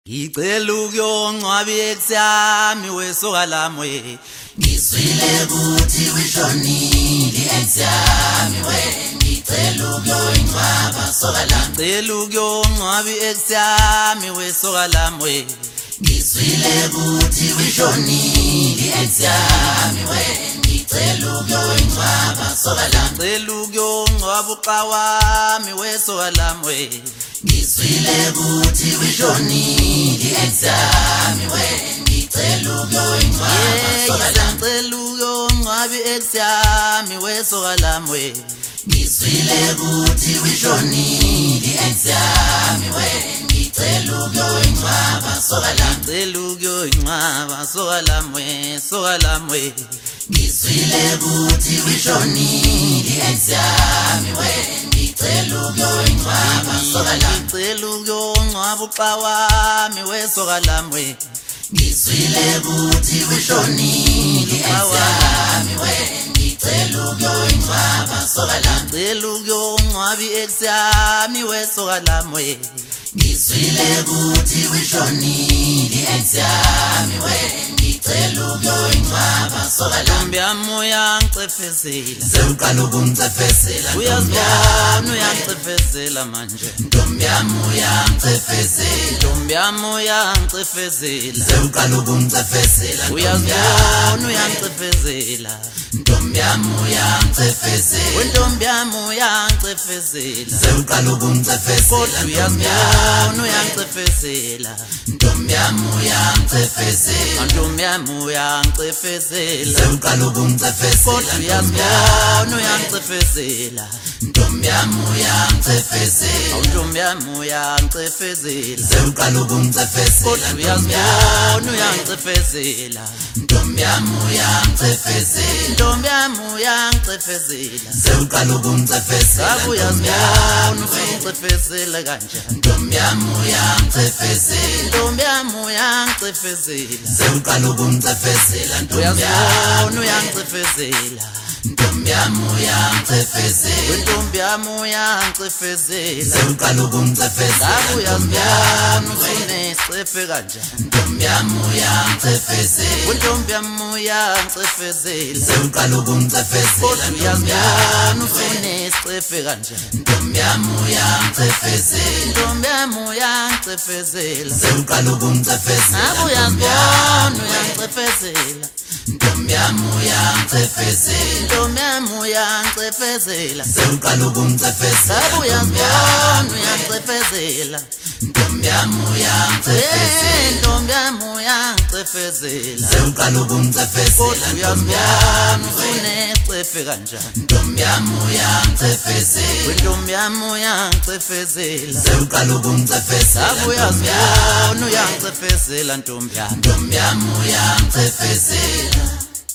Ngicela ukuyongcwabi ekusami wesoka lami we. Ngizwile ukuthi wishonile ekusami we. Ngicela ukuyongcwaba soka lami. Ngicela ukuyongcwabi ekusami wesoka lami we. Ngizwile ukuthi wishonile ekusami we. Ngicela ukuyongcwaba soka lami. Ngicela ukuyongcwaba uqa wami wesoka lami we. Ngizwile ukuthi wishonile ekusami we. Ngicela ukuyongcwaba soka lami. Ngicela ukuyongcwabi ekusami wesoka lami we. Ngizwile ukuthi wishonile ekusami we. Ngicela ukuyongcwaba soka lami. Ngicela ukuyongcwaba soka lami we soka lami we. Ngizwile ukuthi wishonile ekusami we. Ngicela ukuyongcwaba soka lami. Ngicela ukuyongcwaba uqa wami wesoka lami we. Ngizwile ukuthi wishonile ekusami we. Ngicela ukuyongcwaba soka lami. Ngicela ukuyongcwabi ekusami wesoka lami we. Ngizwile ukuthi wishonile ekusami we. Ngicela ukuyongcwaba soka lami. Ntombi yami uyangicefezela, Sewuqala ukungicefezela uyazibona uyangicefezela manje. Ntombi yami uyangicefezela. Ntombi yami uyangicefezela, Sewuqala ukungicefezela uyazibona uyangicefezela. Ntombi yami uyangicefezela. Ntombi yami uyangicefezela, Sewuqala ukungicefezela kodwa uyazibona uyangicefezela. Ntombi yami uyangicefezela. Ntombi yami uyangicefezela, Sewuqala ukungicefezela kodwa uyazibona uyangicefezela. Ntombi yami uyangicefezela. Ntombi yami uyangicefezela, Sewuqala ukungicefezela kodwa uyazibona uyangicefezela. Ntombi yami uyangicefezela. Ntombi yami uyangicefezela, Sewuqala ukungicefezela ngabe uyazibona ufungicefezela kanjani. Ntombi yami uyangicefezela. Ntombi yami uyangicefezela, Sewuqala ukungicefezela Ntombi yami. uyazibona uyangicefezela. Ntombi yami uyangicefezela. Ntombi yami uyangicefezela, Sewuqala ukungicefezela ngabe Ntombi uyazibona yami. ufunecefe kanjani. Ntombi yami uyangicefezela. Ntombi yami uyangicefezela, Sewuqala ukungicefezela kodwa Ntombi uyazibona yami. ufunecefe kanjani. Ntombi yami uyangicefezela. Ntombi yami uyangicefezela, Sewuqala ukungicefezela ngabe Ntombi uyazibona yami. uyangicefezela. Ntombi yami uyangicefezela. Ntombi yami uyangicefezela, Sewuqala ukungicefezela ngabe Ntombi uyazibona yami. uyangicefezela. Ntombi yami uyangicefezela. Ntombi yami uyangicefezela, Sewuqala ukungicefezela kodwa Ntombi uyazibona yami. ufunecefe kanjani. Ntombi yami uyangicefezela. Ntombi yami uyangicefezela, Sewuqala ukungicefezela ngabe Ntombi yami. uyazibona uyangicefezela. Ntombi yami Ntombi yami uyangicefezela.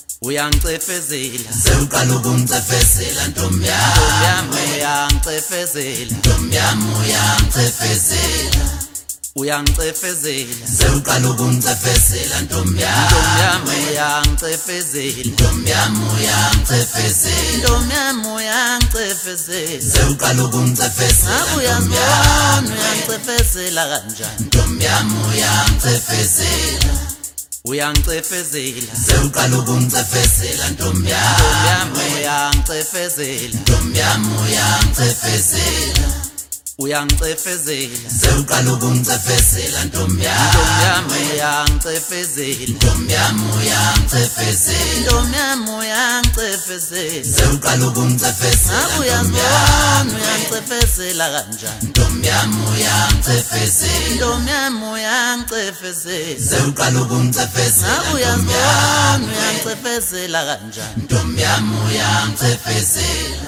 uyangicefezela, Sewuqala ukungicefezela Ntombi Ntombi yami. yami uyangicefezela, Ntombi yami uyangicefezela. uyangicefezela. Sewuqala ukungicefezela Ntombi Ntombi yami. yami uyangicefezela, Ntombi yami uyangicefezela. ntombi yami uyangicefezela, Sewuqala ukungicefezela ngabe Ntombi uyazibona yami. uyangicefezela kanjani. Ntombi yami uyangicefezela. Uyangicefezela, Sewuqala ukungicefezela Ntombi ntombi yami. yami uyangicefezela, Ntombi yami uyangicefezela. uyangicefezela. Sewuqala ukungicefezela Ntombi Ntombi yami. yami uyangicefezela, Ntombi yami uyangicefezela. ntombi yami uyangicefezela, Sewuqala ukungicefezela ngabe Ntombi uyazibona yami. uyangicefezela kanjani. Ntombi yami uyangicefezela. Ntombi yami uyangicefezela, Sewuqala ukungicefezela ngabe Ntombi uyazibona yami. uyangicefezela kanjani. Ntombi yami uyangicefezela.